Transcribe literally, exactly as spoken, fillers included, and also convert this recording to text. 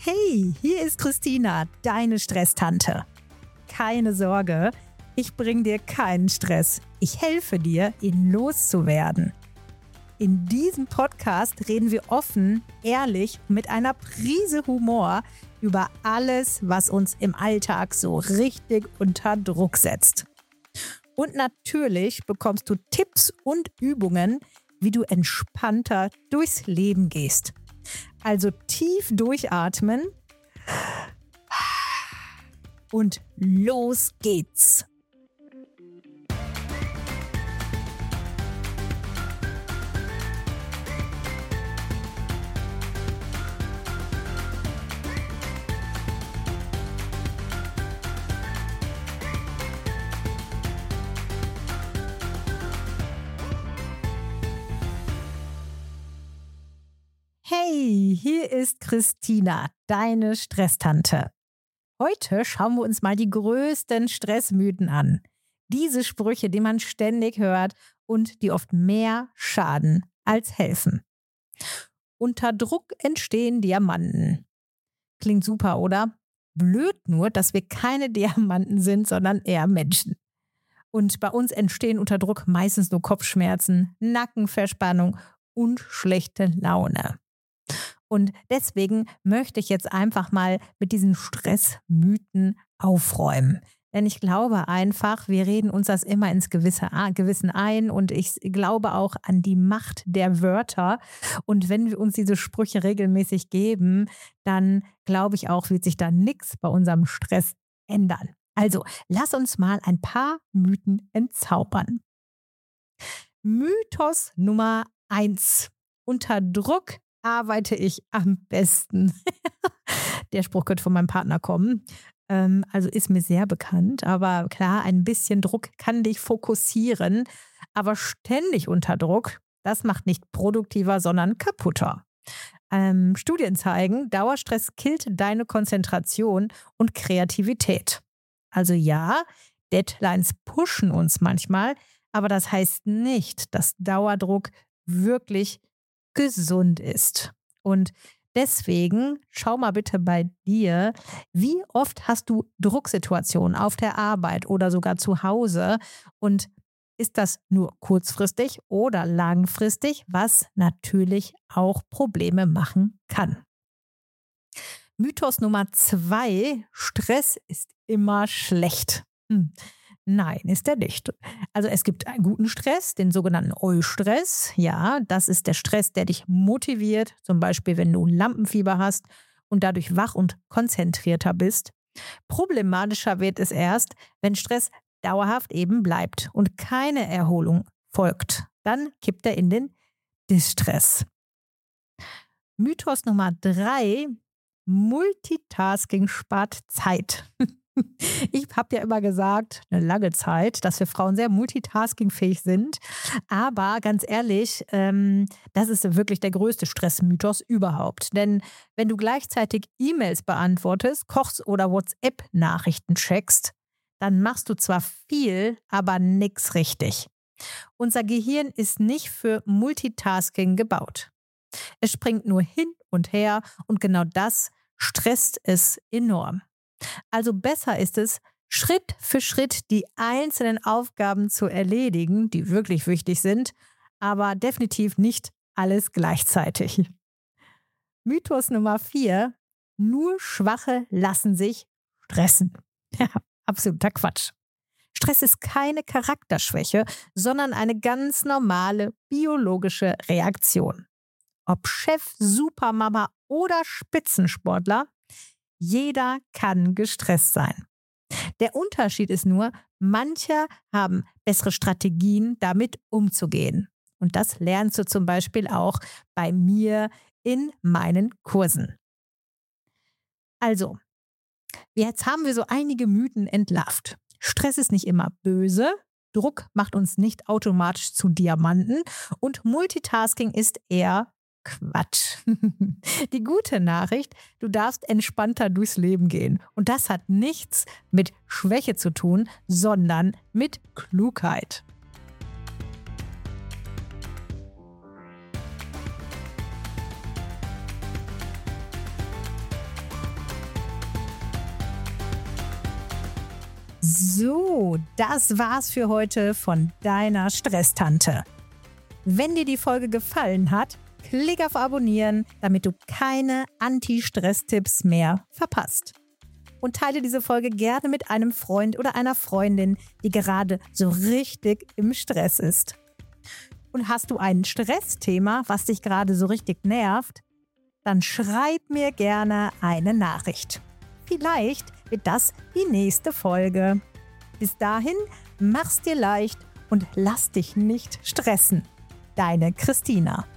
Hey, hier ist Christina, deine Stresstante. Keine Sorge, ich bringe dir keinen Stress. Ich helfe dir, ihn loszuwerden. In diesem Podcast reden wir offen, ehrlich, mit einer Prise Humor über alles, was uns im Alltag so richtig unter Druck setzt. Und natürlich bekommst du Tipps und Übungen, wie du entspannter durchs Leben gehst. Also tief durchatmen und los geht's. Hey, hier ist Christina, deine Stresstante. Heute schauen wir uns mal die größten Stressmythen an. Diese Sprüche, die man ständig hört und die oft mehr schaden als helfen. Unter Druck entstehen Diamanten. Klingt super, oder? Blöd nur, dass wir keine Diamanten sind, sondern eher Menschen. Und bei uns entstehen unter Druck meistens nur Kopfschmerzen, Nackenverspannung und schlechte Laune. Und deswegen möchte ich jetzt einfach mal mit diesen Stressmythen aufräumen. Denn ich glaube einfach, wir reden uns das immer ins gewisse Gewissen ein und ich glaube auch an die Macht der Wörter. Und wenn wir uns diese Sprüche regelmäßig geben, dann glaube ich auch, wird sich da nichts bei unserem Stress ändern. Also, lass uns mal ein paar Mythen entzaubern. Mythos Nummer eins. Unter Druck arbeite ich am besten. Der Spruch könnte von meinem Partner kommen. Ähm, also ist mir sehr bekannt. Aber klar, ein bisschen Druck kann dich fokussieren. Aber ständig unter Druck, das macht nicht produktiver, sondern kaputter. Ähm, Studien zeigen, Dauerstress killt deine Konzentration und Kreativität. Also ja, Deadlines pushen uns manchmal, aber das heißt nicht, dass Dauerdruck wirklich gesund ist. Und deswegen schau mal bitte bei dir, wie oft hast du Drucksituationen auf der Arbeit oder sogar zu Hause und ist das nur kurzfristig oder langfristig, was natürlich auch Probleme machen kann. Mythos Nummer zwei, Stress ist immer schlecht. Hm. Nein, ist er nicht. Also es gibt einen guten Stress, den sogenannten Eustress. Ja, das ist der Stress, der dich motiviert, zum Beispiel wenn du Lampenfieber hast und dadurch wach und konzentrierter bist. Problematischer wird es erst, wenn Stress dauerhaft eben bleibt und keine Erholung folgt. Dann kippt er in den Distress. Mythos Nummer drei, Multitasking spart Zeit. Ich habe ja immer gesagt, eine lange Zeit, dass wir Frauen sehr multitaskingfähig sind. Aber ganz ehrlich, ähm, das ist wirklich der größte Stressmythos überhaupt. Denn wenn du gleichzeitig E-Mails beantwortest, kochst oder WhatsApp-Nachrichten checkst, dann machst du zwar viel, aber nichts richtig. Unser Gehirn ist nicht für Multitasking gebaut. Es springt nur hin und her und genau das stresst es enorm. Also besser ist es, Schritt für Schritt die einzelnen Aufgaben zu erledigen, die wirklich wichtig sind, aber definitiv nicht alles gleichzeitig. Mythos Nummer vier, nur Schwache lassen sich stressen. Ja, absoluter Quatsch. Stress ist keine Charakterschwäche, sondern eine ganz normale biologische Reaktion. Ob Chef, Supermama oder Spitzensportler, jeder kann gestresst sein. Der Unterschied ist nur, manche haben bessere Strategien, damit umzugehen. Und das lernst du zum Beispiel auch bei mir in meinen Kursen. Also, jetzt haben wir so einige Mythen entlarvt. Stress ist nicht immer böse, Druck macht uns nicht automatisch zu Diamanten und Multitasking ist eher Quatsch. Die gute Nachricht, du darfst entspannter durchs Leben gehen. Und das hat nichts mit Schwäche zu tun, sondern mit Klugheit. So, das war's für heute von deiner Stresstante. Wenn dir die Folge gefallen hat, klick auf Abonnieren, damit du keine Anti-Stress-Tipps mehr verpasst. Und teile diese Folge gerne mit einem Freund oder einer Freundin, die gerade so richtig im Stress ist. Und hast du ein Stressthema, was dich gerade so richtig nervt, dann schreib mir gerne eine Nachricht. Vielleicht wird das die nächste Folge. Bis dahin, mach's dir leicht und lass dich nicht stressen. Deine Christina.